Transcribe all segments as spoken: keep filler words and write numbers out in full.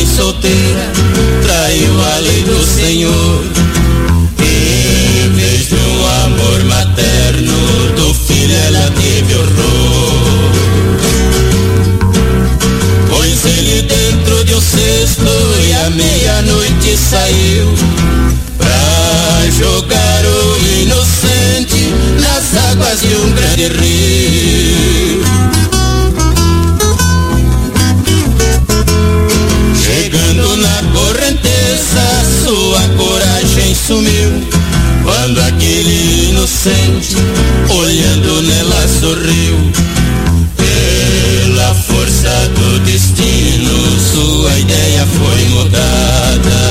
solteira traiu a lei do Senhor. Em vez de um amor materno, do filho ela teve horror. Pôs ele dentro de um cesto e à meia-noite saiu pra jogar o inocente nas águas de um grande rio. Chegando na correnteza, sua coragem sumiu, quando aquele inocente, olhando nela, sorriu. Pela força do destino, sua ideia foi mudada.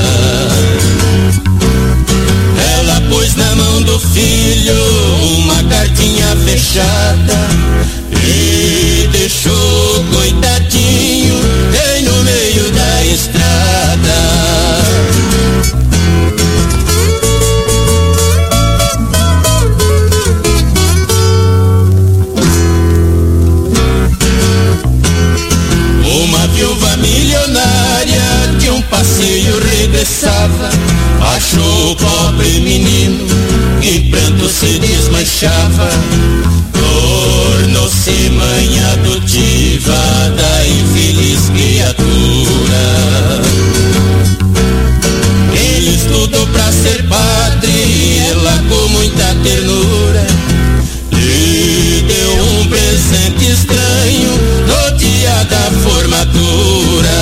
Ela pôs na mão do filho uma cartinha fechada e deixou, coitadinho, bem no meio da estrada. Uma viúva milionária de um passeio regressava, achou o pobre menino em pranto se desmanchava. Tornou-se mãe adotiva da infeliz criatura. Ele estudou pra ser padre e ela com muita ternura lhe deu um presente estranho no dia da formatura.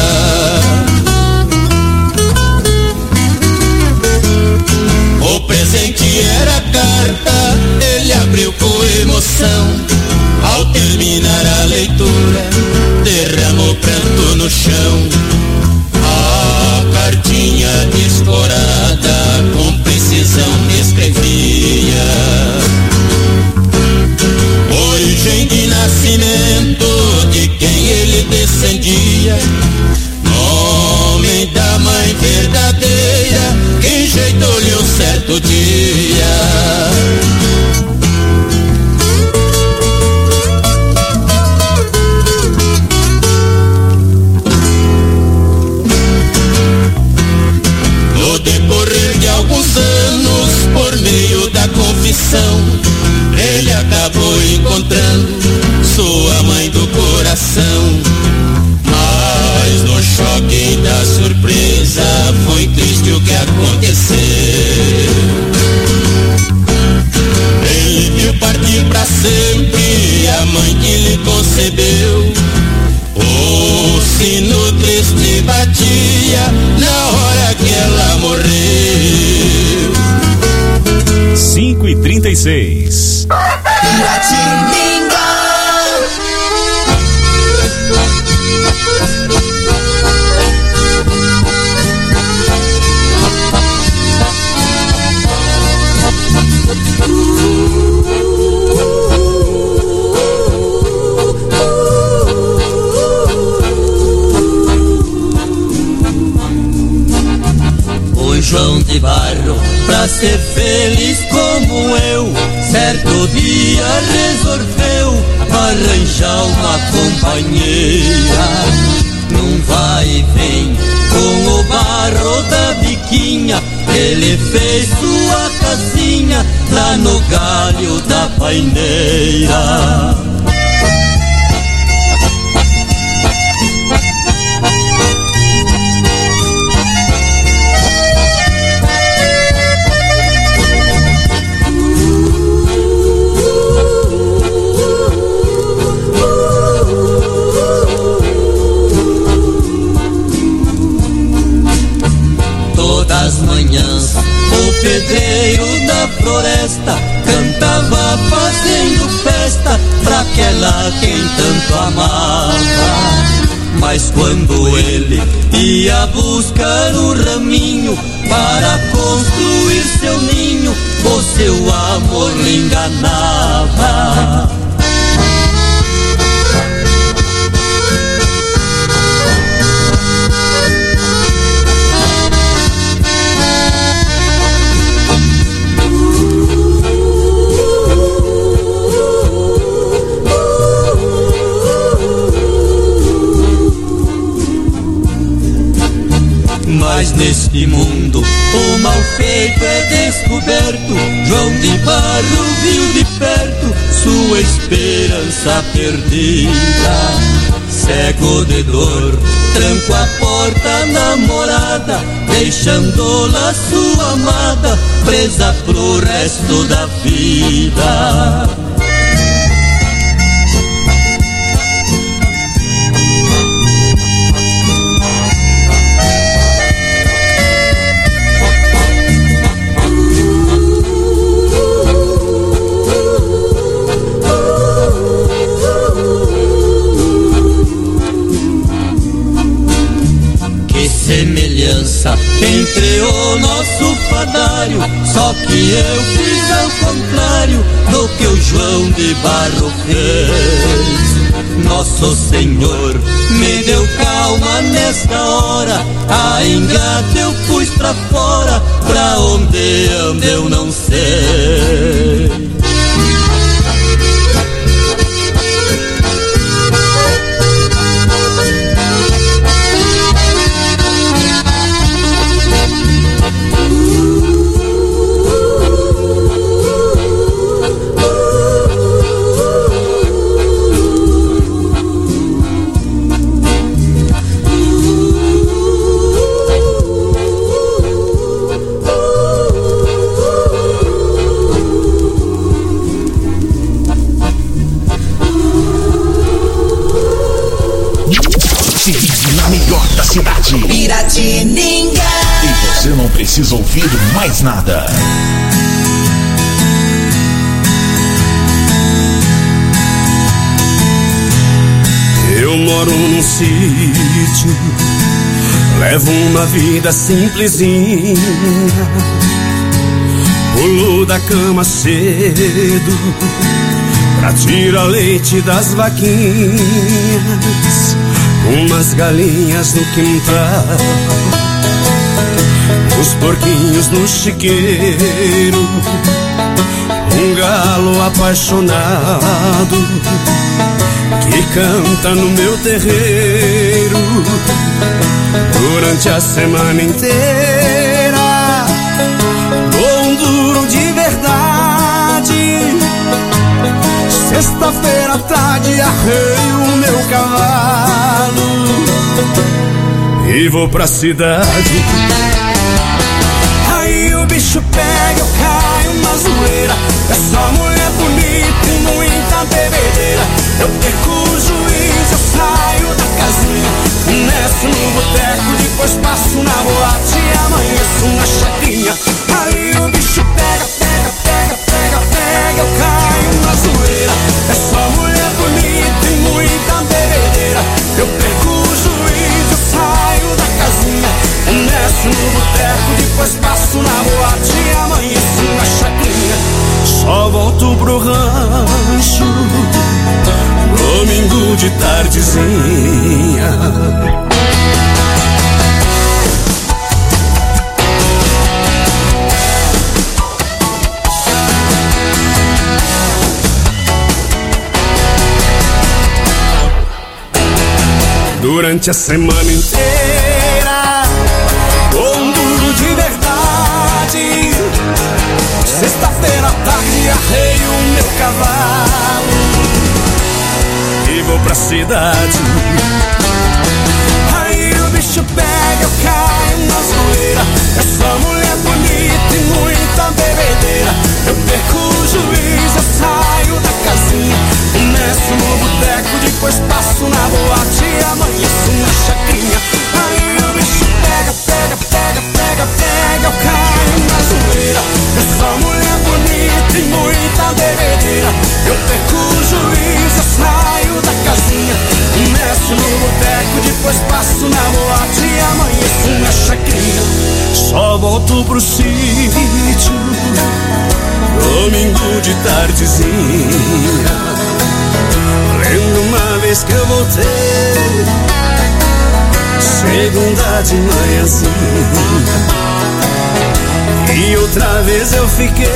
O presente era carta, ele abriu com emoção. Ao terminar a leitura, derramou pranto no chão. A cartinha descorada com precisão escrevia: origem de nascimento de quem ele descendia, nome da mãe verdadeira que enjeitou-lhe um certo dia. No decorrer de alguns anos, por meio da confissão, ele acabou encontrando sua mãe do coração. Mas no choque da surpresa foi triste o que aconteceu. Ele viu partir pra sempre a mãe que lhe concebeu. O sino triste batia na hora que ela morreu. cinco e trinta e seis. João de Barro, pra ser feliz como eu, certo dia resolveu arranjar uma companheira. Num vai e vem com o barro da biquinha, ele fez sua casinha lá no galho da paineira. O pedreiro da floresta cantava fazendo festa pra aquela quem tanto amava. Mas quando ele ia buscar um raminho para construir seu ninho, o seu amor lhe enganava. Mas neste mundo o mal feito é descoberto. João de Barro viu de perto sua esperança perdida. Cego de dor, tranco a porta namorada, deixando-la sua amada presa pro resto da vida. Semelhança entre o nosso fadário, só que eu fiz ao contrário do que o João de Barro fez. Nosso Senhor me deu calma nesta hora, a ingrata eu pus pra fora, pra onde ando eu não sei. Piratininga. E você não precisa ouvir mais nada. Eu moro num sítio, levo uma vida simplesinha. Pulo da cama cedo pra tirar leite das vaquinhas, umas galinhas no quintal, os porquinhos no chiqueiro, um galo apaixonado que canta no meu terreiro. Durante a semana inteira dou um duro de verdade. Sexta-feira à tarde arreio o meu cavalo e vou pra cidade. Aí o bicho pega, eu caio na zoeira. É só mulher bonita e muita bebedeira. Eu perco o juiz, eu saio da casinha, desço no boteco, depois passo na boate e amanheço na chacrinha. Aí o bicho pega, pega, pega, pega, pega, eu caio na zoeira. É só mulher bonita e muita bebedeira. Eu perco o juiz, eu saio da casinha, desço no boteco, depois passo na boate e amanheço na chacrinha. Só volto pro rancho domingo de tardezinha. Durante a semana inteira dou um duro de verdade. Sexta-feira à tarde arreio o meu cavalo e vou pra cidade. Aí o bicho pega, eu caio na zoeira. É só mulher bonita e muita bebedeira. Eu perco o juiz, eu saio da casinha, desço no boteco, depois passo na boate e amanheço na chacrinha. Aí o bicho pega, pega, pega, pega, pega, eu caio na zoeira. É só mulher bonita e muita bebedeira. Eu perco o juiz, eu saio da casinha, desço no boteco, depois passo na boate e amanheço na chacrinha. Só volto pro sítio domingo de tardezinha. Lembro uma vez que eu voltei, segunda de manhãzinha, e outra vez eu fiquei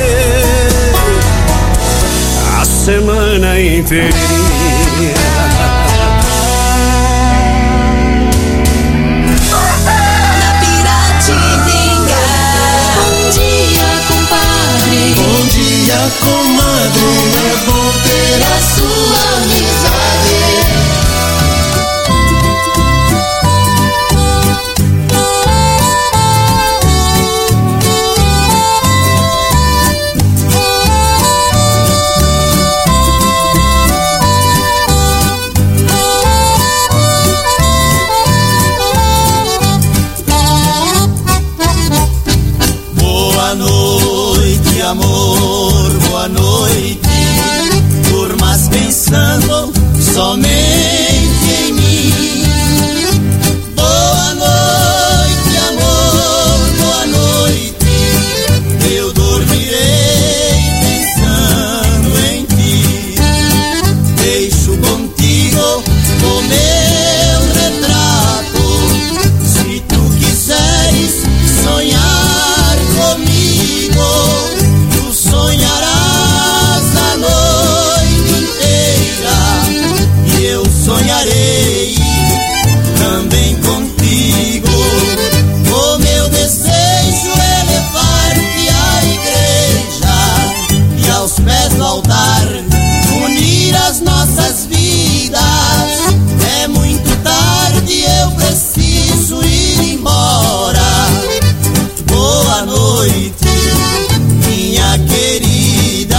a semana inteirinha. Na comadre, é bom ter a sua amizade. Boa noite, amor, boa noite. Durmas pensando somente em mim. Boa noite, amor, boa noite. Eu dormirei pensando em ti. Deixo contigo o meu retrato. Se tu quiseres sonhar comigo, tu sonharás a noite inteira, e eu sonharei também contigo. O meu desejo é levar-te à igreja e aos pés do altar unir as nossas vidas. É muito tarde, eu preciso ir embora. Boa noite, minha querida.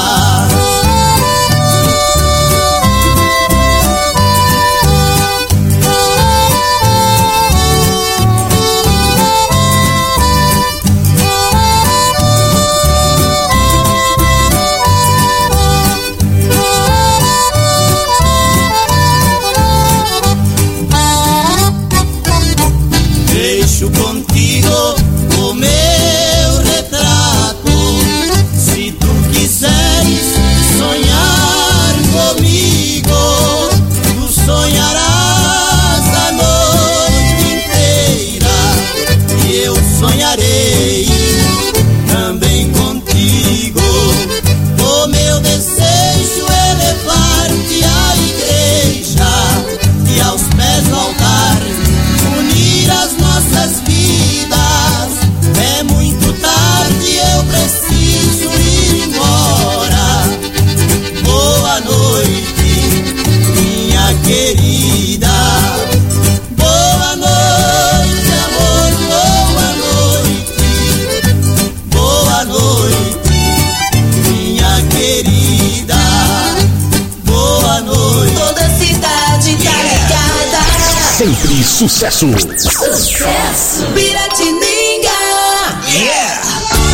Deixo contigo o meu retrato. Se tu quiseres sonhar comigo, tu sonharás a noite inteira, e eu sonharei também contigo. O meu desejo é levar-te à igreja e aos pés do altar unir as nossas vidas. É muito tarde, eu preciso ir embora. Boa noite, minha querida. Boa noite, amor, boa noite. Boa noite, minha querida. Boa noite. Toda a cidade tá ligada. Sempre sucesso. Sucesso. Piratininga. Yeah!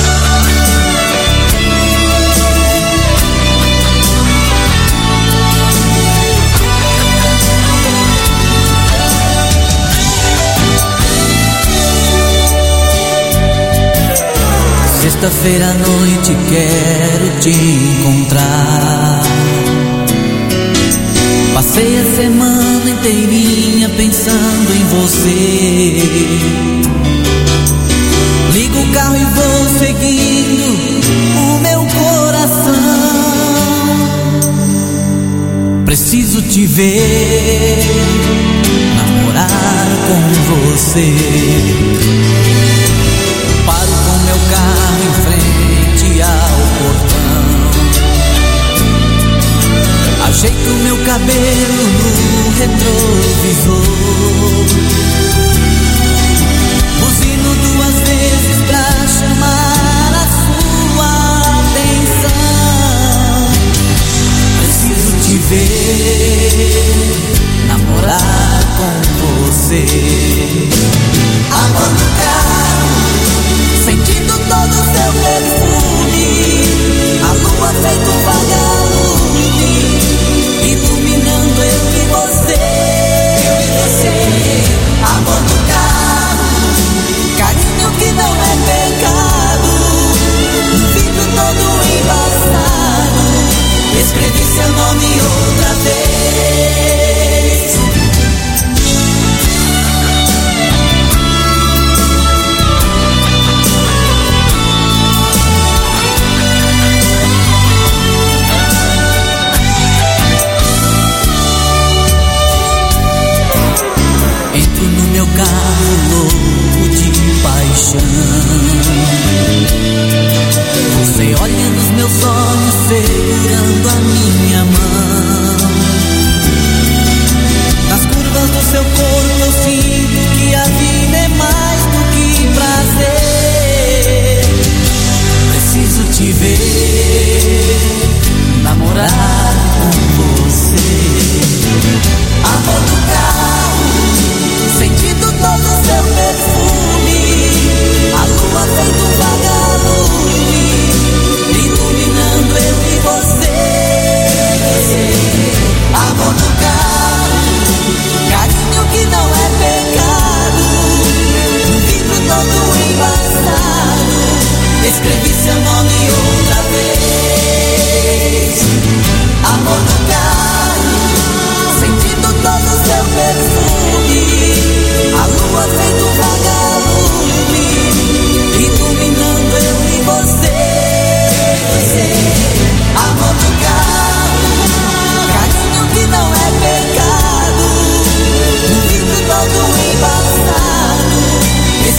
Sexta-feira à noite quero te encontrar. Passei a semana inteirinha pensando em você. Ligo o carro e vou seguindo o meu coração. Preciso te ver, namorar com você. Paro com meu carro em frente ao portão. Ajeito meu cabelo no retrovisor. Buzino duas vezes pra chamar a sua atenção. Preciso te ver, namorar com você. Amor no carro, sentindo todo o seu perfume. A lua feito um vagalume, iluminando eu e você. Eu e você.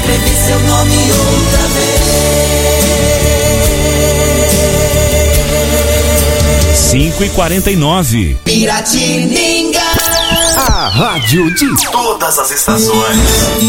escrevi seu nome outra vez. cinco e quarenta e nove. Piratininga. A rádio de todas as estações.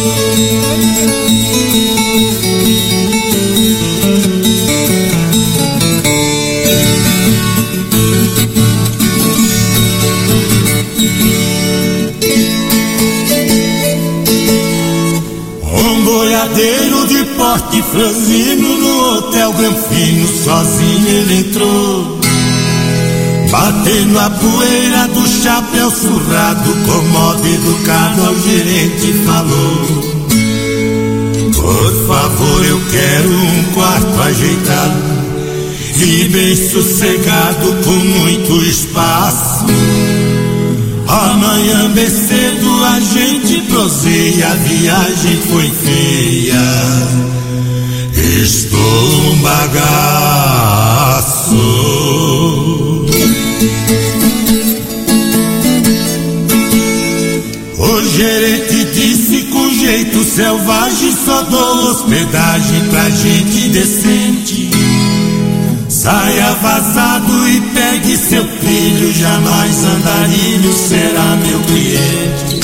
Um boiadeiro de porte franzino no hotel Granfino, sozinho ele entrou, batendo a poeira do chapéu surrado, com modo educado ao gerente falou: por favor, eu quero um quarto ajeitado e bem sossegado, com muito espaço. Amanhã bem cedo a gente proseia, a viagem foi feia, estou um bagaço. O gerente disse com jeito selvagem: só dou hospedagem pra gente decente. Saia vazado e pegue seu filho, jamais andarilho será meu cliente.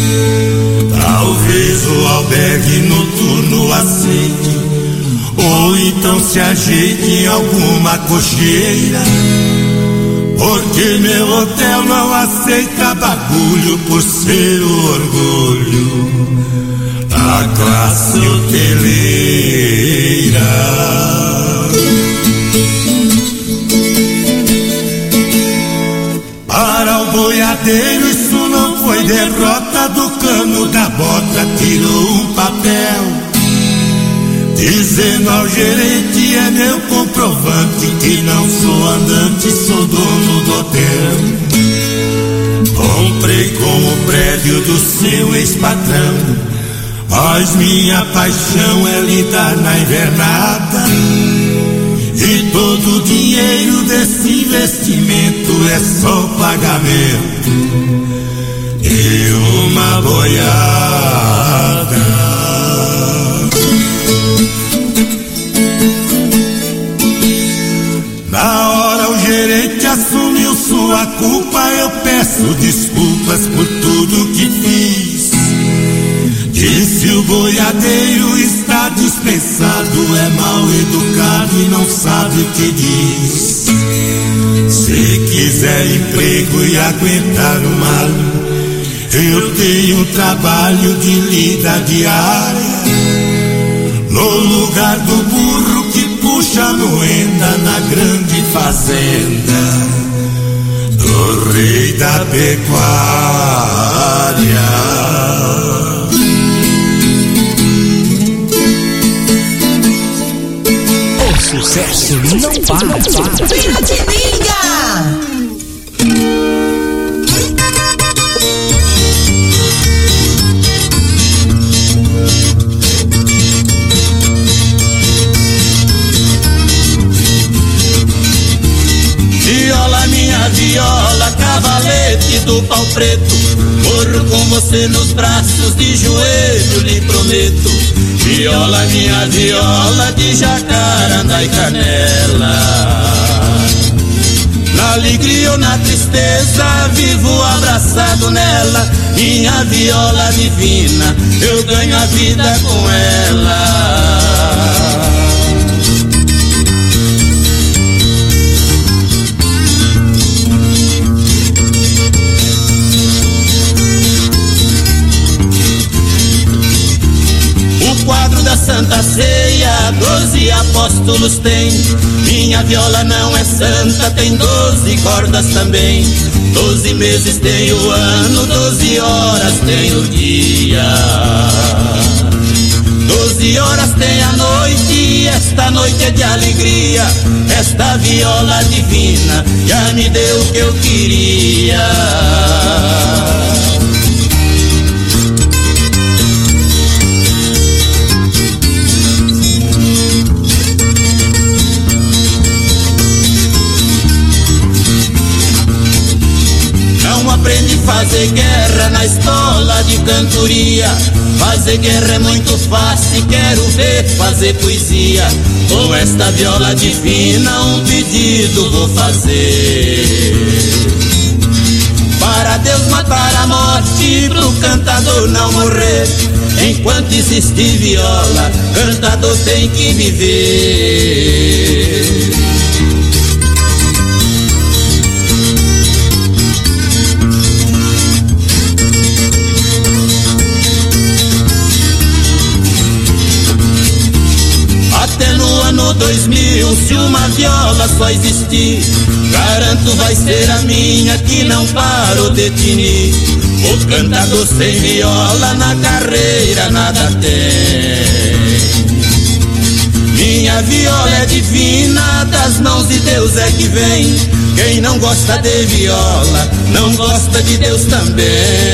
Talvez o albergue noturno aceite, ou então se ajeite em alguma cocheira, porque meu hotel não aceita bagulho, por ser o orgulho da classe hoteleira. Para o boiadeiro isso não foi derrota, do cano da bota tirou um papel, dizendo ao gerente: é meu comprovante que não sou andante, sou dono do hotel. Comprei com o prédio do seu ex-patrão, mas minha paixão é lidar na invernada, e todo o dinheiro desse investimento é só pagamento e uma boiada. Na hora o gerente assumiu sua culpa: eu peço desculpas por tudo que fiz. Disse o boiadeiro está dispensado, é mal educado e não sabe o que diz. Se quiser emprego e aguentar o mal, eu tenho trabalho de lida diária, no lugar do burro que puxa moenda na grande fazenda do rei da pecuária. Sucesso não para, para. Piratininga. Viola, minha viola, cavalete do pau preto, morro com você nos braços, de joelho lhe prometo. Viola, minha viola, de jacarandá e canela, na alegria ou na tristeza, vivo abraçado nela. Minha viola divina, eu ganho a vida com ela. Quadro da Santa Ceia, doze apóstolos tem. Minha viola não é santa, tem doze cordas também. Doze meses tem o ano, doze horas tem o dia. Doze horas tem a noite, e esta noite é de alegria. Esta viola divina já me deu o que eu queria. Aprende a fazer guerra na escola de cantoria. Fazer guerra é muito fácil, quero ver fazer poesia. Com esta viola divina um pedido vou fazer. Para Deus matar a morte, pro cantador não morrer. Enquanto existir viola, cantador tem que viver. Até no ano dois mil, se uma viola só existir, garanto vai ser a minha que não paro de tinir. O cantador sem viola na carreira nada tem. Minha viola é divina, das mãos de Deus é que vem. Quem não gosta de viola, não gosta de Deus também.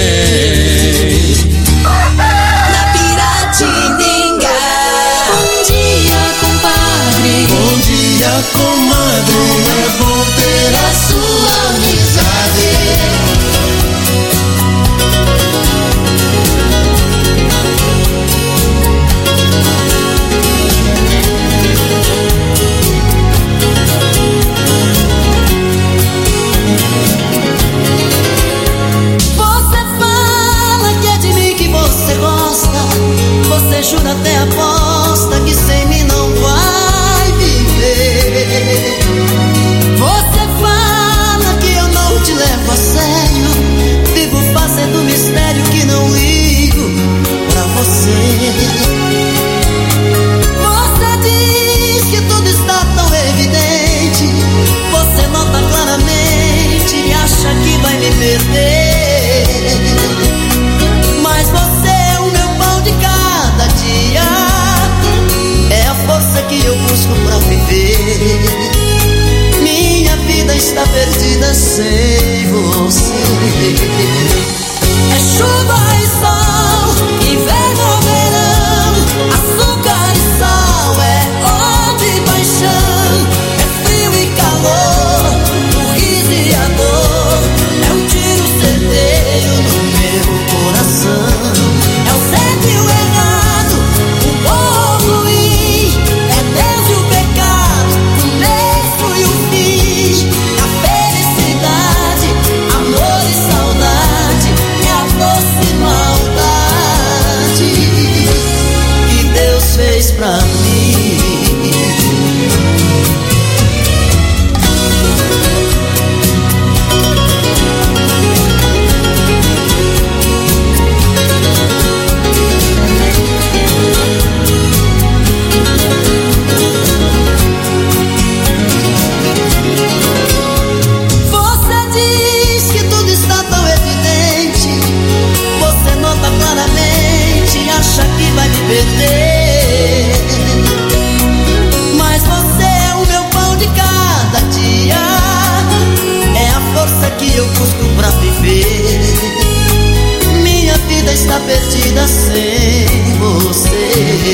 Na Piratininga. Bom dia, compadre. Bom dia, comadre. É bom ter a sua amizade. Você jura até aposta que sem mim não vai viver. Você fala que eu não te levo a sério. Vivo fazendo mistério que não ligo pra você. Você diz que tudo está tão evidente. Você nota claramente e acha que vai me perder. Mas você é a força que eu busco pra viver. Minha vida está perdida sem você. É chuva e sol, inverno ou verão, açúcar e sal, é ódio e paixão. É frio e calor, o riso e a dor, é um tiro certeiro no meu coração. É o certo e o errado, o bom ou ruim, é Deus e o pecado, o começo e o fim, a felicidade, amor e saudade, é a doce maldade que Deus fez pra mim. Perder. Mas você é o meu pão de cada dia, é a força que eu busco pra viver. Minha vida está perdida sem você.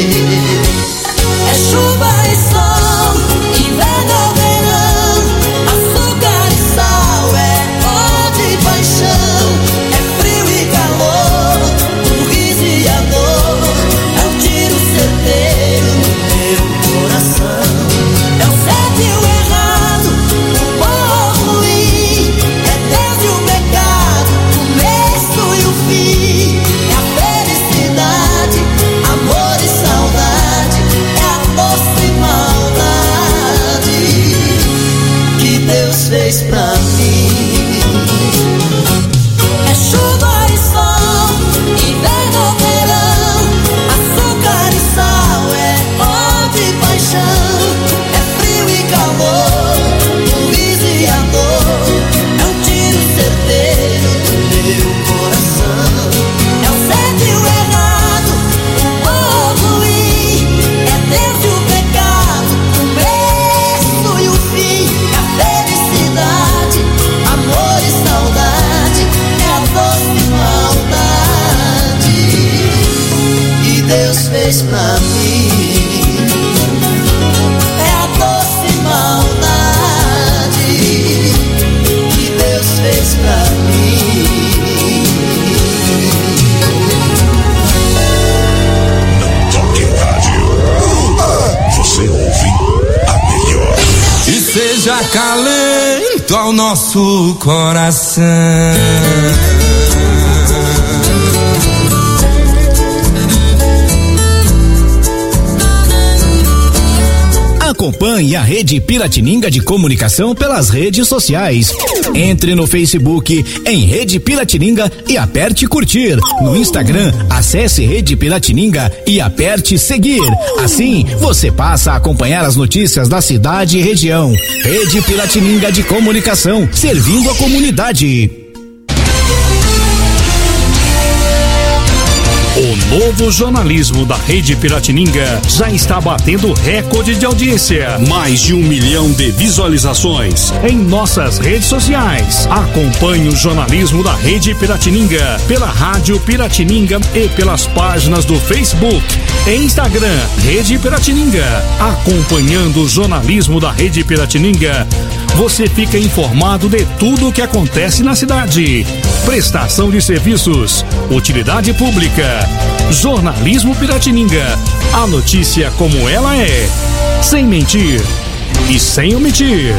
É chuva e sol, inverno ou verão, açúcar e sal, é ódio e paixão, é frio e calor, o riso e a dor, é um tiro certeiro no meu coração. É o certo e o errado, o bom ou ruim, é Deus e o pecado, o começo e o fim, é a felicidade, amor e saudade, é a doce maldade que Deus fez pra mim. É chuva e sol, inverno ou verão, açúcar e sal, é ódio e paixão, é frio e calor, o riso e a dor, é um tiro certeiro no meu coração. É o certo e o errado, o bom ou ruim, é Deus e o pecado, o começo e o fim, é a felicidade, amor e saudade, é a doce maldade que Deus fez pra mim. É a doce maldade que Deus fez pra mim. noite acalento ao nosso coração. Acompanhe a Rede Piratininga de Comunicação pelas redes sociais. Entre no Facebook em Rede Piratininga e aperte curtir. No Instagram, acesse Rede Piratininga e aperte seguir. Assim, você passa a acompanhar as notícias da cidade e região. Rede Piratininga de Comunicação, servindo a comunidade. O novo jornalismo da Rede Piratininga já está batendo recorde de audiência. Mais de um milhão de visualizações em nossas redes sociais. Acompanhe o jornalismo da Rede Piratininga pela Rádio Piratininga e pelas páginas do Facebook e Instagram Rede Piratininga. Acompanhando o jornalismo da Rede Piratininga, você fica informado de tudo o que acontece na cidade. Prestação de serviços, utilidade pública, jornalismo Piratininga. A notícia como ela é, sem mentir e sem omitir.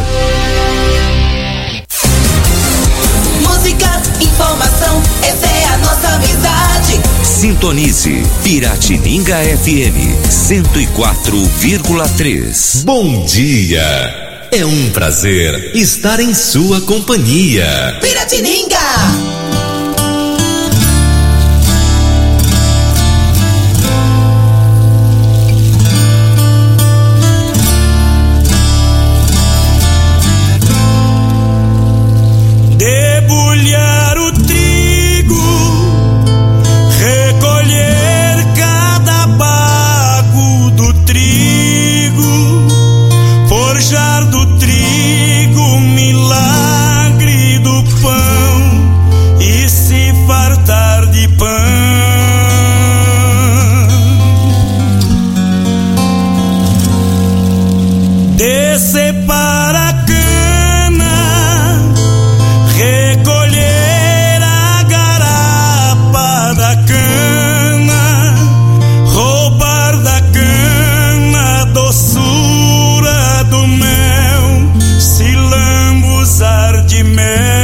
Música, informação, essa é a nossa amizade. Sintonize Piratininga F M cento e quatro vírgula três. Bom dia. É um prazer estar em sua companhia. Piratininga! Debulhar o trigo, recolher cada bago do trigo, forjar do trigo o milagre do pão e se fartar de pão. Descer para a cana, recolher a garapa da cana, roubar da cana a doçura do mel, se lambuzar de mel,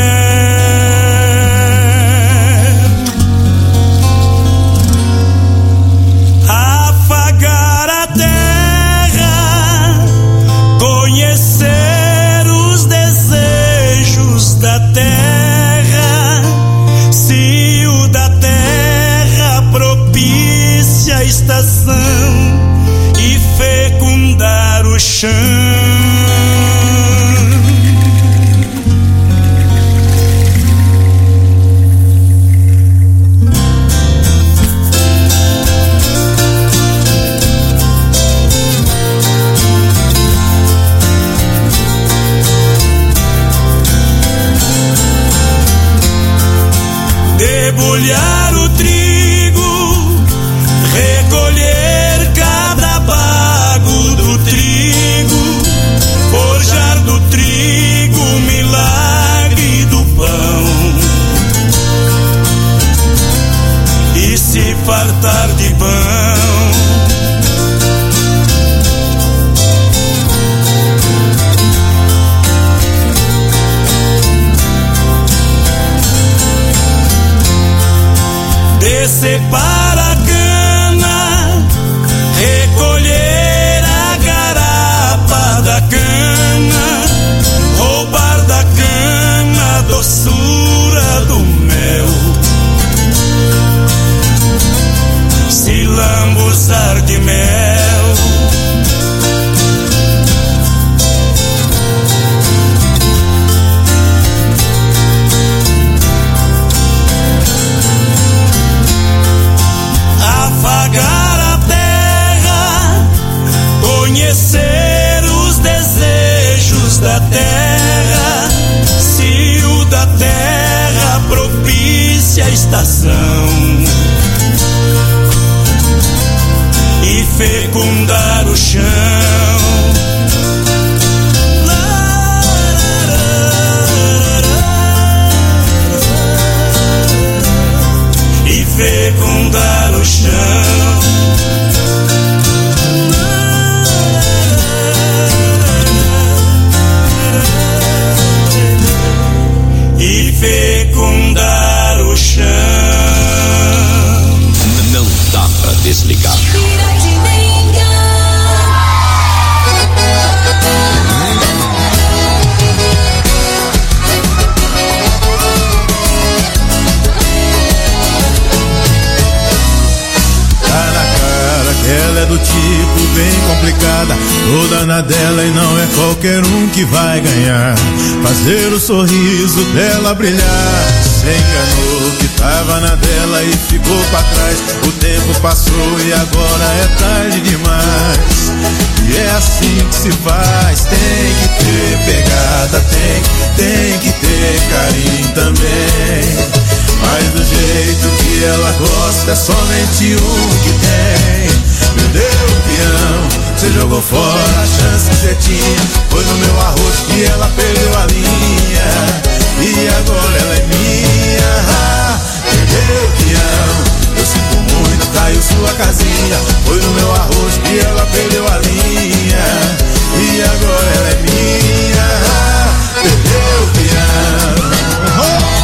afagar a terra, conhecer os desejos da terra, se o da terra propicia a estação e fecundar o chão. Debulhar o trigo, recolher cada bago do trigo, forjar do trigo o milagre do pão e se fartar de pão. Descer para a cana, recolher a garapa da cana, roubar da cana a doçura do mel, se lambuzar de mel. Afagar a terra, conhecer os desejos da terra, se o da terra propicia a estação e fecundar o chão. E fecundar o chão. tipo bem complicada, toda na dela e não é qualquer um que vai ganhar. Fazer o sorriso dela brilhar. Se enganou que tava na dela e ficou pra trás. O tempo passou e agora é tarde demais. E é assim que se faz. Tem que ter pegada, tem, tem que ter carinho também. Mas do jeito que ela gosta é somente um que tem. Perdeu o peão, você jogou fora a chance que você tinha. Foi no meu arroz que ela perdeu a linha. E agora ela é minha. Ah, perdeu o peão, eu sinto muito, caiu sua casinha. Foi no meu arroz que ela perdeu a linha. E agora ela é minha. Ah, perdeu o peão. Oh!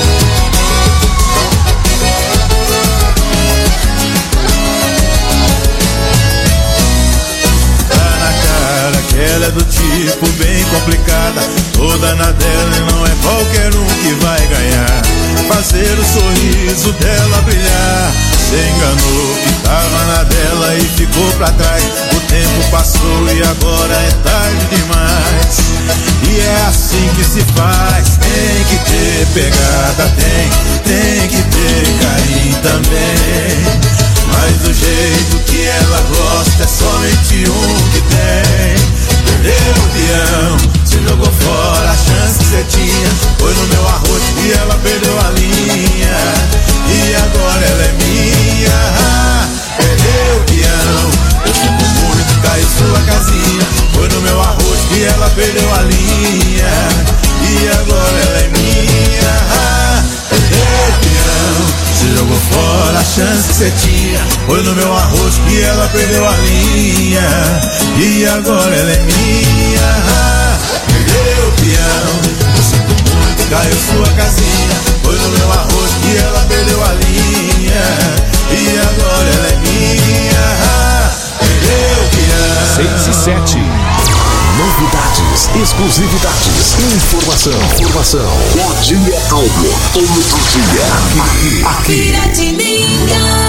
Ela é do tipo bem complicada, toda na dela e não é qualquer um que vai ganhar. Fazer o sorriso dela brilhar. Se enganou que tava na dela e ficou pra trás. O tempo passou e agora é tarde demais. E é assim que se faz. Tem que ter pegada, tem, tem que ter carinho também. Mas do jeito que ela gosta é somente um que tem. Perdeu o peão, você jogou fora a chance que você tinha. Foi no meu arroz que ela perdeu a linha. E agora ela é minha. Ah, perdeu o peão, eu sinto muito, caiu sua casinha. Foi no meu arroz que ela perdeu a linha. E agora ela é minha. Ah, perdeu o peão, você jogou fora a chance que você tinha. Foi no meu arroz que ela perdeu a linha. E agora ela é minha. Ah, perdeu o peão, eu sinto muito, caiu sua casinha. Foi no meu arroz que ela perdeu a linha. E agora ela é minha. Ah, perdeu o peão. seis e sete. Novidades, exclusividades, informação, informação. O dia calmo, todo dia, aqui, aqui. Piratininga.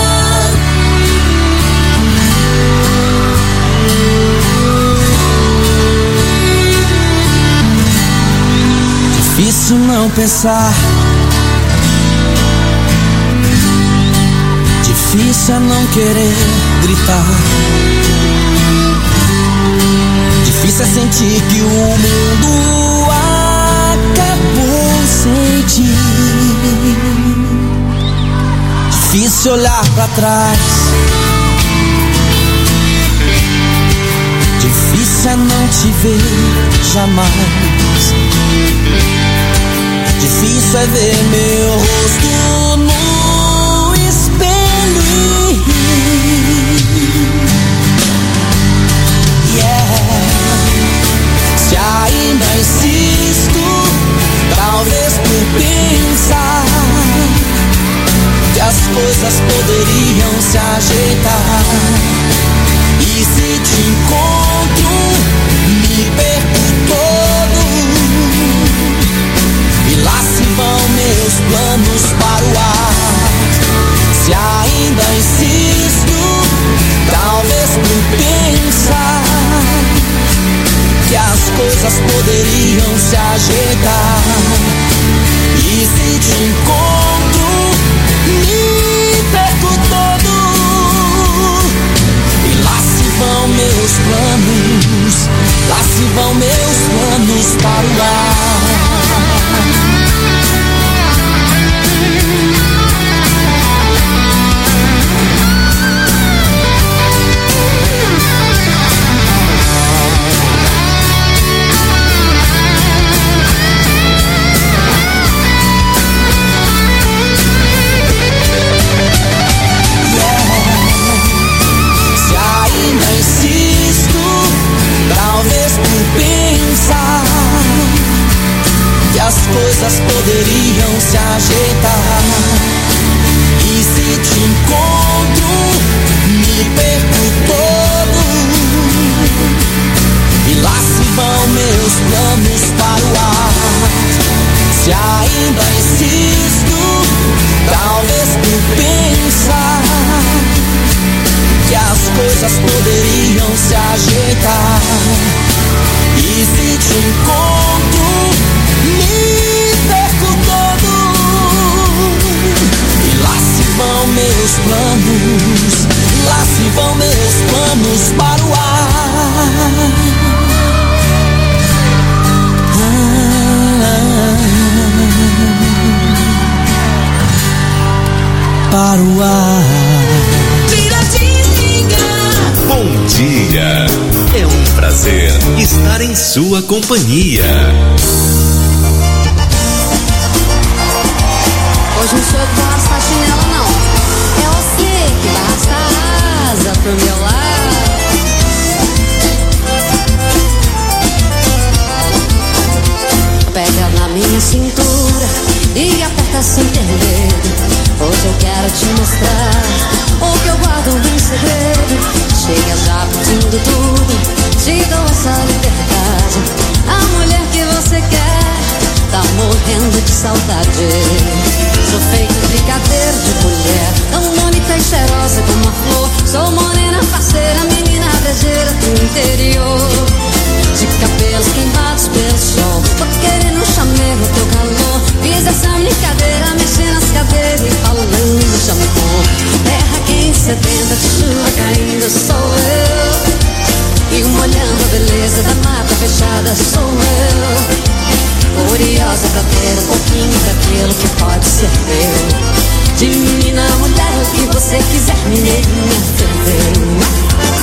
Difícil não pensar, difícil é não querer gritar. Difícil é sentir que o mundo acabou sem ti. Difícil olhar pra trás, difícil é não te ver jamais. Difícil é ver meu rosto no espelho. Yeah. Se ainda insisto, talvez por pensar que as coisas poderiam se ajeitar. E se te encontro, me perco todo. E lá se vão meus planos para o ar. Se ainda insisto, talvez por pensar que as coisas poderiam se ajeitar. E se te encontro, me perco todo. E lá se vão meus planos, lá se vão meus planos para o ar. As coisas poderiam se ajeitar. E se te encontro, me perco todo. E lá se vão meus planos para o ar. Se ainda insisto, talvez por pensar que as coisas poderiam poderiam se ajeitar. E se te encontro, me perco todo. E lá se vão meus planos, lá se vão meus planos para o ar. Para o ar. Bom dia, é um prazer estar em sua companhia. Hoje não sou eu que vou arrastar a chinela, não. É você que vai arrastar a asa pro meu lado. Pega na minha cintura e aperta sem ter medo. Hoje eu quero te mostrar o que eu guardo em segredo. Chega já pedindo tudo, te dou essa liberdade. A mulher que você quer tá morrendo de saudade. Sou feito brincadeira de mulher, tão bonita e cheirosa como a flor. Sou morena, parceira, menina brejeira do interior. De cabelos queimados pelo sol, tô querendo chamego teu calor. Fiz essa brincadeira, mexendo as cadeiras e falando de amor. Terra quente, sedenta de chuva caindo sou eu. E molhando a beleza da mata fechada sou eu. Curiosa pra ter um pouquinho daquilo que pode ser meu. De menina a mulher, o que você quiser, mineirinha, ferveu.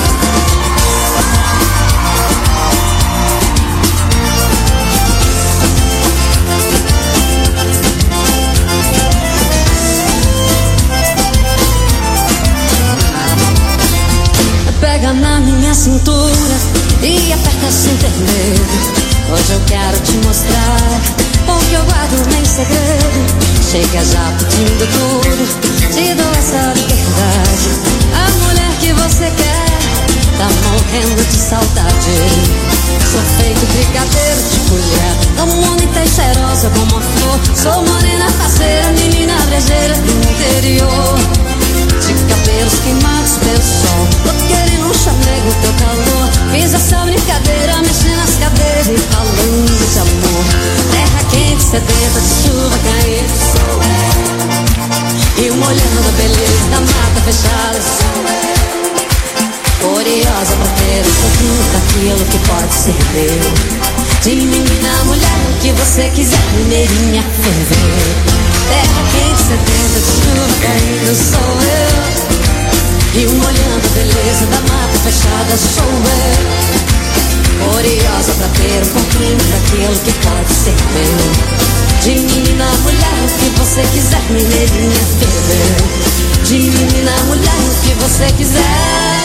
Pega na minha cintura e aperta sem ter medo. Hoje eu quero te mostrar o que eu guardo em segredo. Chega já pedindo tudo, te dou essa liberdade. A mulher que você quer tá morrendo de saudade. Sou feito brigadeiro de mulher, tão bonita e cheirosa como a flor. Sou morena, parceira, menina brejeira do interior. De cabelos queimados pelo sol, tô querendo um chamego teu calor. Fiz essa brincadeira, mexendo as cadeiras e falando de amor. Terra quente, sedenta de chuva caindo sou eu. E molhando a beleza da mata fechada sou eu. Curiosa pra ter um pouquinho daquilo que pode ser meu. De menina a mulher, o que você quiser, mineirinha, ferver. Terra quente, sedenta de chuva caindo sou eu. E molhando a beleza da mata fechada sou eu. Curiosa pra ter um pouquinho daquilo que pode ser meu. De menina a mulher, o que você quiser, mineirinha, ferver. De menina a mulher, o que você quiser.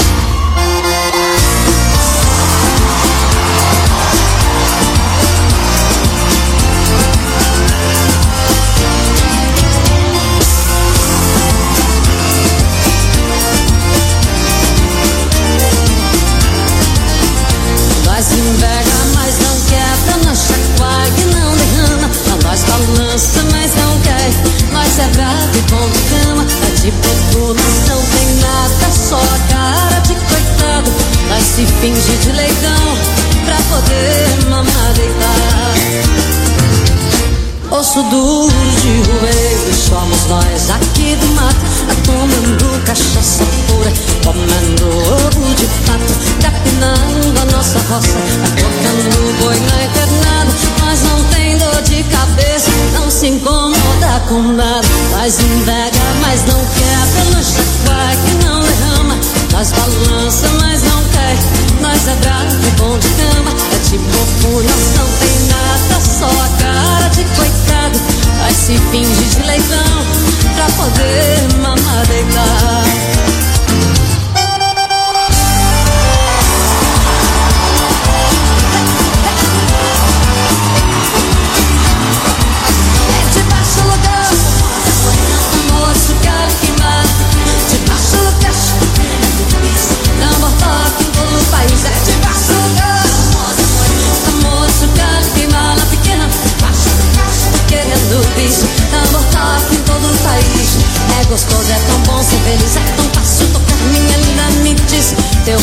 Nós invega, mas não quebra, nós chacoalha e não derrama. Nós balança, mas não cai. Nós é bravo e bom de cama. É de população, não tem nada, só a cara de coitado. Nós se finge de leitão pra poder mamar deitar. Osso duro de roer, somos nós aqui do mato. Tomando cachaça pura, comendo ovo de pato, capinando a nossa roça, tocando boi na internada. Nós não tem dor de cabeça, não se incomoda com nada. Nós invega, mas não quebra, nós chacoalha que não derrama. Nós balança, mas não cai. Nós é bravo e bom de cama. É tipo fúria, nós não tem nada, só a cara de coitado. Nós se finge de leitão pra poder mamar deitar.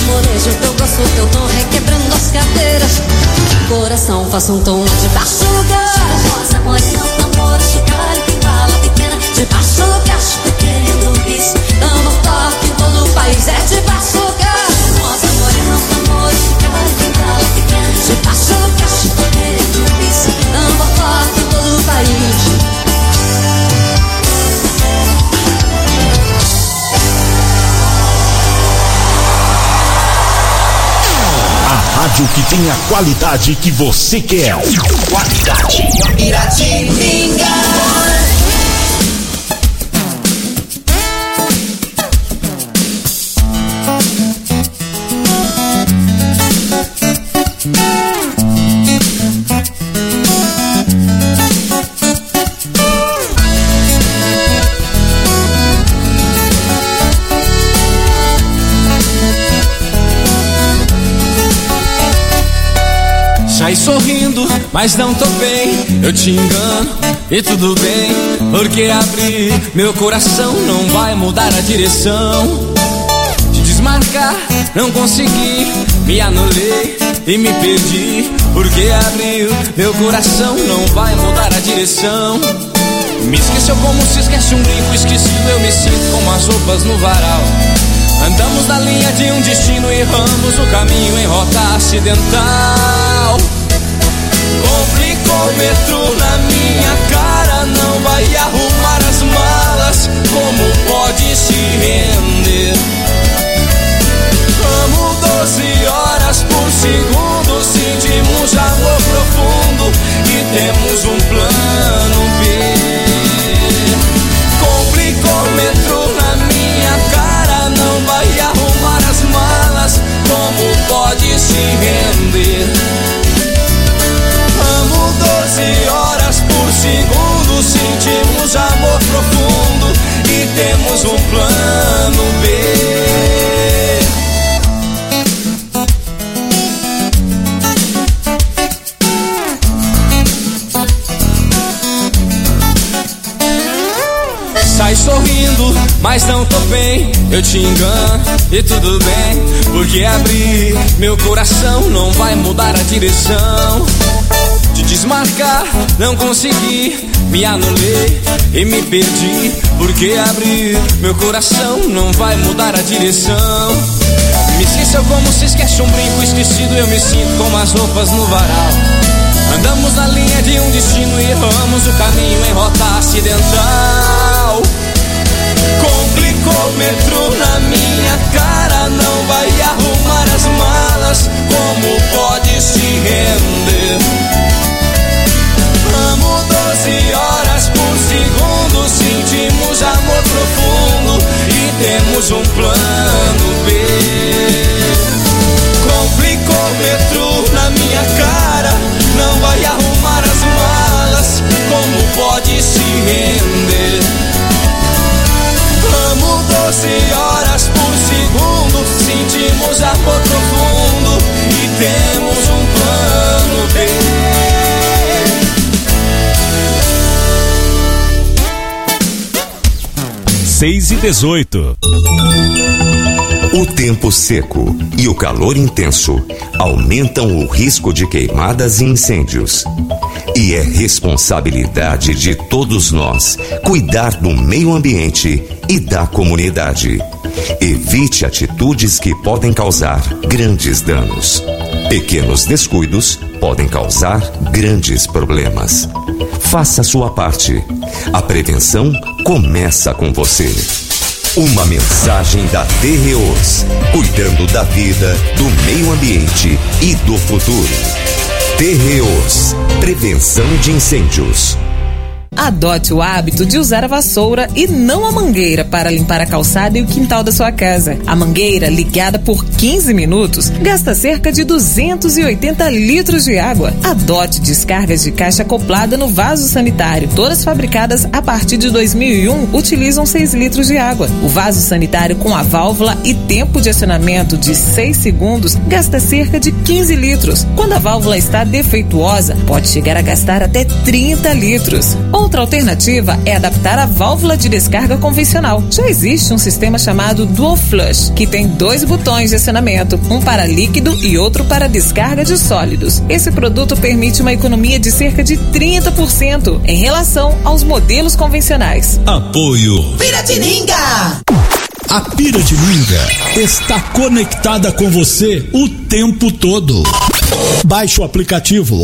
Morejo, teu gosto, teu tom, requebrando as cadeiras. Coração, faça um tom de baixo lugar. Rosa, morena, tambor, chicalho, que bala pequena. De baixo lugar, querendo bis, dando toque em todo o país. É de baixo lugar. Rosa, morena, tambor, chicalho, que bala pequena. De baixo lugar, querendo bis, dando toque em todo o país. Rádio que tem a qualidade que você quer. Qualidade. Piratininga. Sai sorrindo, mas não tô bem. Eu te engano e tudo bem, porque abrir meu coração não vai mudar a direção. Te desmarcar, não consegui, me anulei e me perdi, porque abriu meu coração não vai mudar a direção. Me esqueceu como se esquece um brinco esquecido. Eu me sinto como as roupas no varal. Andamos na linha de um destino e erramos o caminho em rota acidental. Complicou o metrô na minha cara, não vai arrumar as malas. Como pode se render? Amo doze horas por segundo, sentimos amor profundo e temos um plano B. Complicou o metrô na minha cara, não vai arrumar as malas. Como pode se render? Amo doze horas por segundo, sentimos amor profundo e temos um plano B. Sai sorrindo, mas não tô bem. Eu te engano e tudo bem, porque abrir meu coração não vai mudar a direção. Te desmarcar, não consegui, me anulei e me perdi, porque abrir meu coração não vai mudar a direção. Me esqueceu como se esquece um brinco esquecido. Eu me sinto como as roupas no varal. Andamos na linha de um destino e erramos o caminho em rota acidental. Complicou o metrô na minha cara, não vai arrumar as malas. Como pode se render? Amo doze horas por segundo, sentimos amor profundo e temos um plano B. Complicou o metrô na minha cara, não vai arrumar as malas. Como pode se render? Amo doze horas por segundo, sentimos amor profundo e temos um plano B. seis e dezoito. O tempo seco e o calor intenso aumentam o risco de queimadas e incêndios. E é responsabilidade de todos nós cuidar do meio ambiente e da comunidade. Evite atitudes que podem causar grandes danos. Pequenos descuidos podem causar grandes problemas. Faça a sua parte. A prevenção começa com você. Uma mensagem da Terreos, cuidando da vida, do meio ambiente e do futuro. Terreos, prevenção de incêndios. Adote o hábito de usar a vassoura e não a mangueira para limpar a calçada e o quintal da sua casa. A mangueira, ligada por quinze minutos, gasta cerca de duzentos e oitenta litros de água. Adote descargas de caixa acoplada no vaso sanitário. Todas fabricadas a partir de dois mil e um utilizam seis litros de água. O vaso sanitário com a válvula e tempo de acionamento de seis segundos gasta cerca de quinze litros. Quando a válvula está defeituosa, pode chegar a gastar até trinta litros. Outra alternativa é adaptar a válvula de descarga convencional. Já existe um sistema chamado Dual Flush, que tem dois botões de acionamento, um para líquido e outro para descarga de sólidos. Esse produto permite uma economia de cerca de trinta por cento em relação aos modelos convencionais. Apoio Piratininga. A Piratininga está conectada com você o tempo todo. Baixe o aplicativo.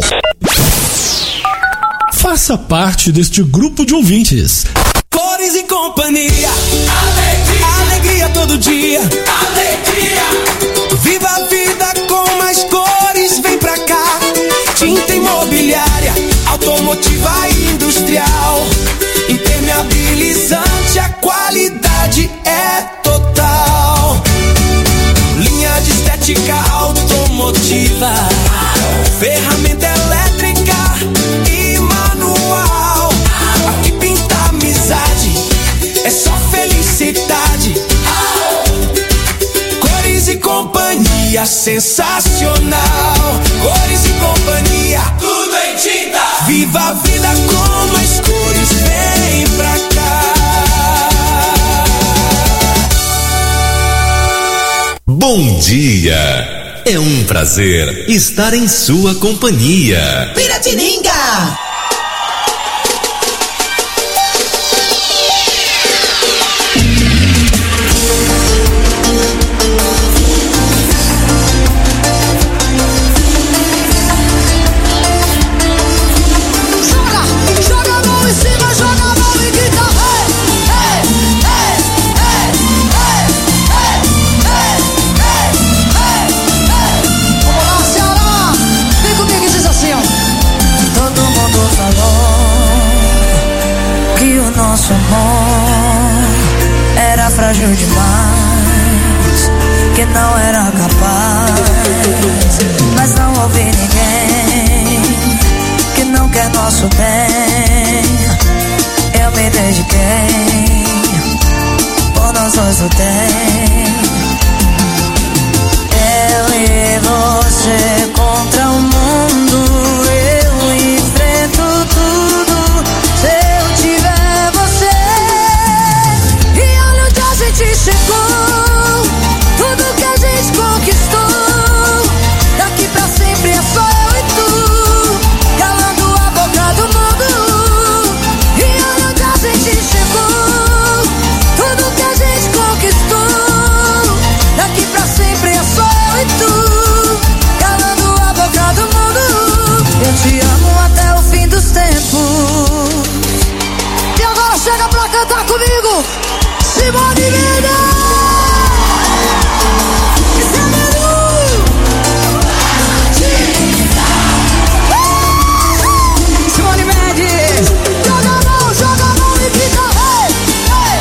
Faça parte deste grupo de ouvintes. Cores e companhia, alegria, alegria todo dia, alegria. Viva a vida com mais cores, vem pra cá. Tinta imobiliária, automotiva e industrial, impermeabilizante, a qualidade é total. Linha de estética automotiva, ferramenta elétrica e manual. Aqui pinta amizade, é só felicidade. Cores e companhia, sensacional. Cores e companhia, tudo em tinta. Viva a vida com mais cores, vem pra cá. Bom dia! É um prazer estar em sua companhia. Piratininga. Nosso amor era frágil demais, que não era capaz, mas não houve ninguém que não quer nosso bem. Eu me dediquei, por nós dois lutei. Eu e você contra o mundo, eu enfrento tudo. Se eu tiver chegou, tudo que a gente conquistou, daqui pra sempre é só eu e tu, calando a boca do mundo. E olha onde a gente chegou, tudo que a gente conquistou, daqui pra sempre é só eu e tu, calando a boca do mundo. Eu te amo até o fim dos tempos. E agora chega pra cantar comigo, Simone Mendes! Simone Mendes! Joga a mão, joga a mão e grita, hey, hey,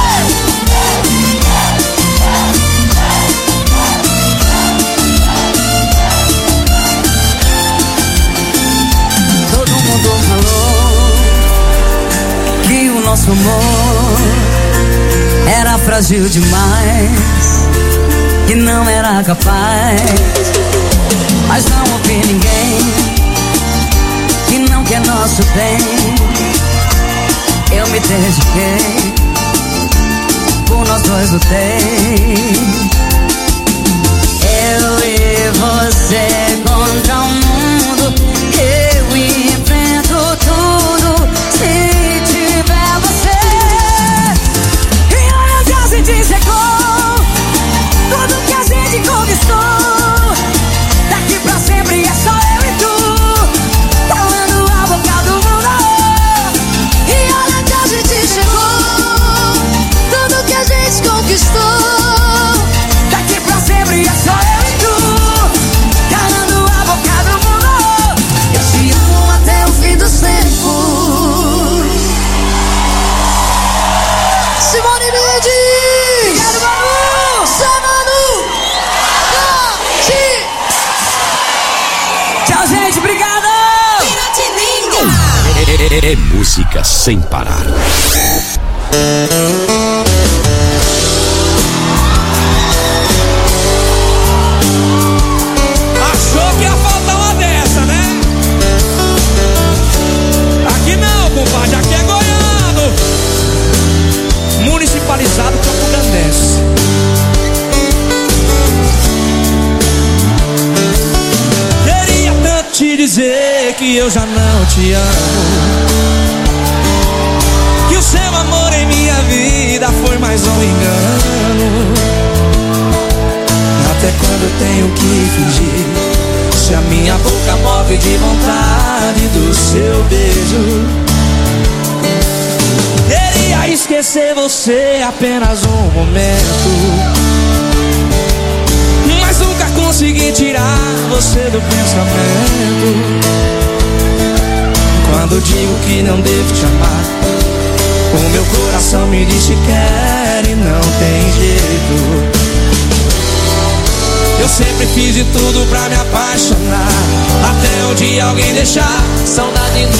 hey. Todo mundo falou que o nosso amor era frágil demais, que não era capaz, mas não houve ninguém que não quer nosso bem. Eu me dediquei, por nós dois lutei. Eu e você contra o mundo, eu enfrento tudo. Se tiver você, a gente chegou, tudo que a gente conquistou, daqui pra sempre é só eu e tu, calando a boca do mundo. E olha onde a gente chegou, tudo que a gente conquistou, daqui pra sempre é só eu e tu, calando a boca do mundo. Eu te amo até o fim dos tempos. Simone Mendes! Tchau, gente, obrigado! É, é música sem parar. Achou que ia faltar uma dessa, né? Aqui não, compadre, dizer que eu já não te amo, que o seu amor em minha vida foi mais um engano. Até quando eu tenho que fingir, se a minha boca move de vontade do seu beijo? Queria esquecer você apenas um momento, mas nunca consegui tirar você do pensamento. Quando digo que não devo te amar, o meu coração me diz que quer e não tem jeito. Eu sempre fiz de tudo pra me apaixonar, até um dia alguém deixar saudade no...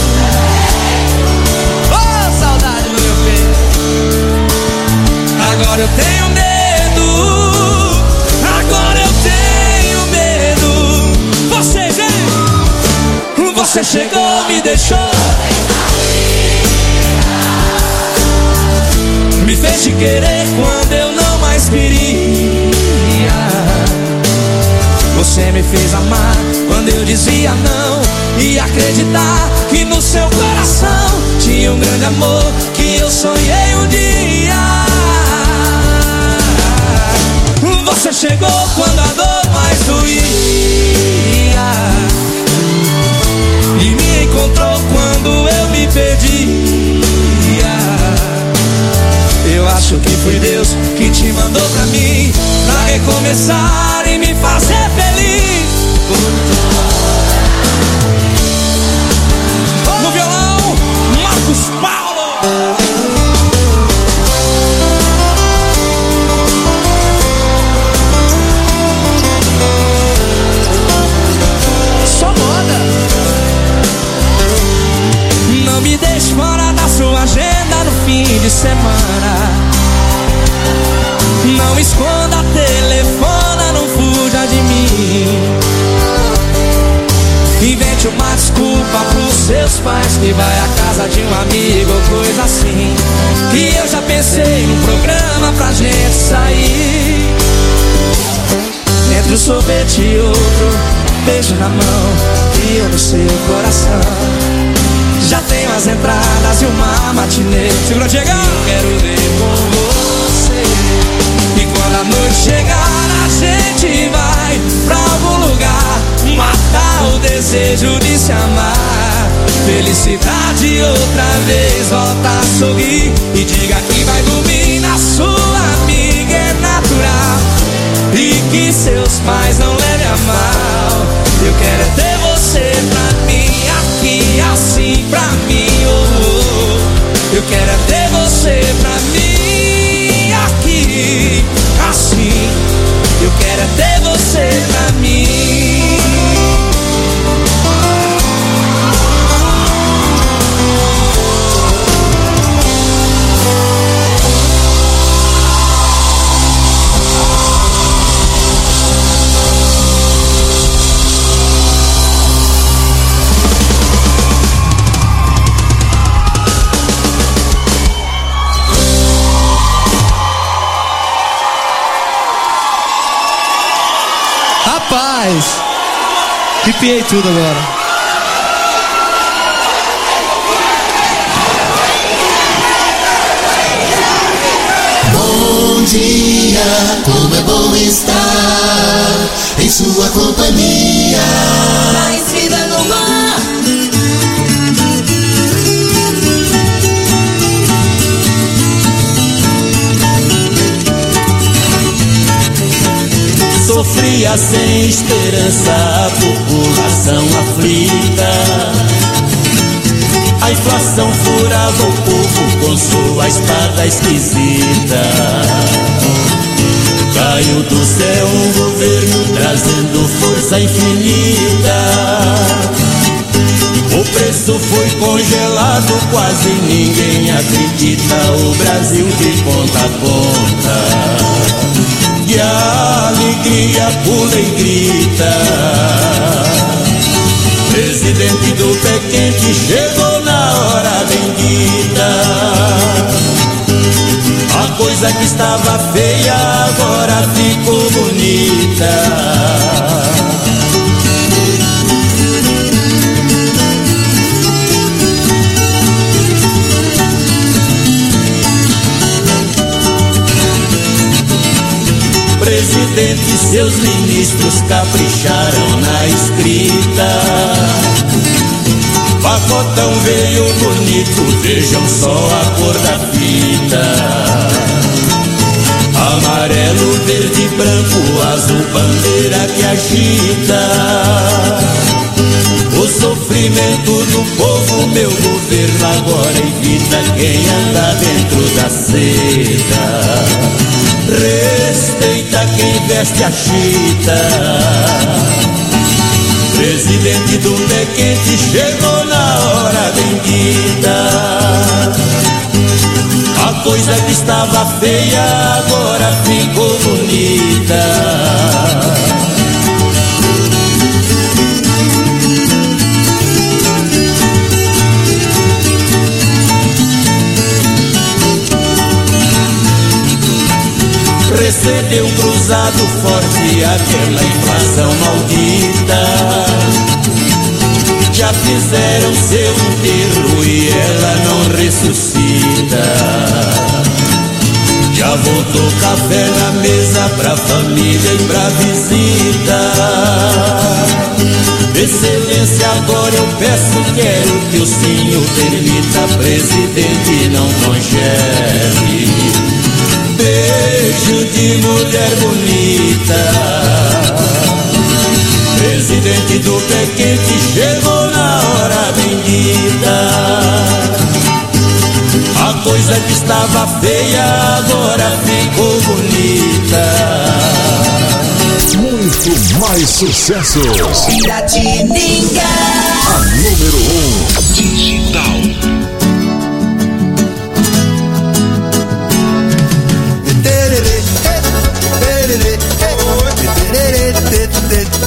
Oh, saudade no meu peito. Agora eu tenho medo, agora eu tenho medo. Você, gente, você chegou, me deixou, me fez te querer quando eu não mais queria. Você me fez amar quando eu dizia não, e acreditar que no seu coração tinha um grande amor que eu sonhei um dia. Você chegou quando a dor mais doía, e me encontrou quando eu me perdia. Eu acho que foi Deus que te mandou pra mim, pra recomeçar e me fazer feliz. No violão, Marcos Paulo. Só moda. Não me deixe fora da sua agenda no fim de semana. Não esconda, telefona, não fuja de mim. Invente uma desculpa pros seus pais, que vai à casa de um amigo ou coisa assim. Que eu já pensei num programa pra gente sair. Entre um sorvete e outro, beijo na mão e eu no seu coração. Já tenho as entradas e uma matinê. Segura, chega! Eu quero ver com você. E quando a noite chegar, a gente vai pra algum lugar, matar o desejo de se amar. Felicidade outra vez, volta a sorrir e diga que vai dormir na sua amiga, é natural. E que seus pais não levem a mal. Eu quero é ter você pra mim, aqui assim pra mim, oh, oh. Eu quero é ter você pra mim, aqui assim. Eu quero é ter você pra mim. Rapaz, arrepiei tudo agora. Bom dia, como é bom estar em sua companhia. Mais vida no mar. Sofria sem esperança a população aflita. A inflação furava o povo com sua espada esquisita. Caiu do céu um governo trazendo força infinita. O preço foi congelado, quase ninguém acredita. O Brasil de ponta a ponta, e a alegria pula e grita. Presidente do pé quente chegou na hora bendita. A coisa que estava feia agora ficou bonita. e seus ministros capricharam na escrita. Pacotão veio bonito, vejam só a cor da fita. Amarelo, verde, branco, azul, bandeira que agita o sofrimento do povo. Meu governo agora evita quem anda dentro da seda. Respeita quem veste a chita. Presidente do pé quente chegou na hora bendita. A coisa que estava feia agora ficou bonita. Recebeu cruzado forte aquela inflação maldita. Já fizeram seu enterro e ela não ressuscita. Já voltou café na mesa pra família e pra visita. Excelência, agora eu peço, quero que o senhor permita, presidente, não congele. Beijo de mulher bonita. Presidente do pé quente chegou na hora bendita. A coisa que estava feia agora ficou bonita. Muito mais sucessos. Piratininga. A número um.